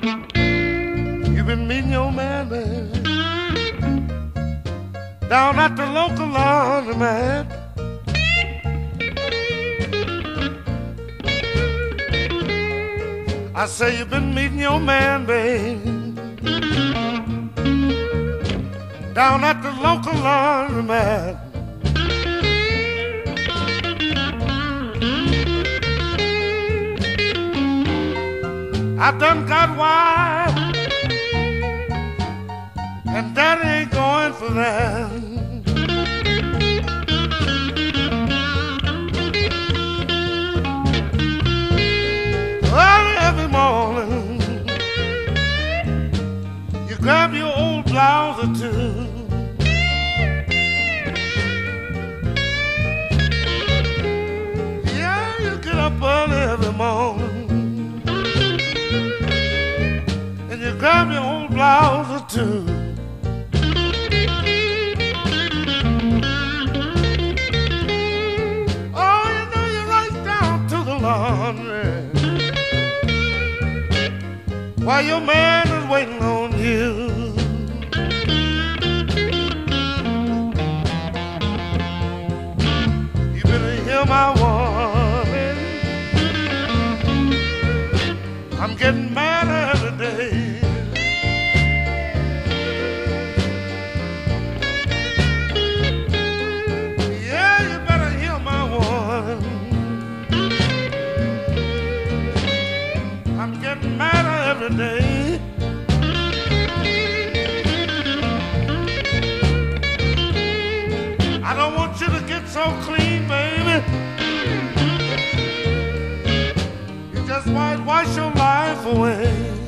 You've been meeting your man, baby, down at the local laundromat. I say you've been meeting your man, babe, down at the local laundromat. I done got wild, and daddy ain't going for that. Early every morning, you grab your old blouse or two, yeah, you get up early every morning, grab your old blouse or two. Oh, you know you're right down to the laundry while your man is waiting on you. You better hear my warning. I'm getting mad every day. I'm getting madder every day. I don't want you to get so clean, baby. You just might wash your life away.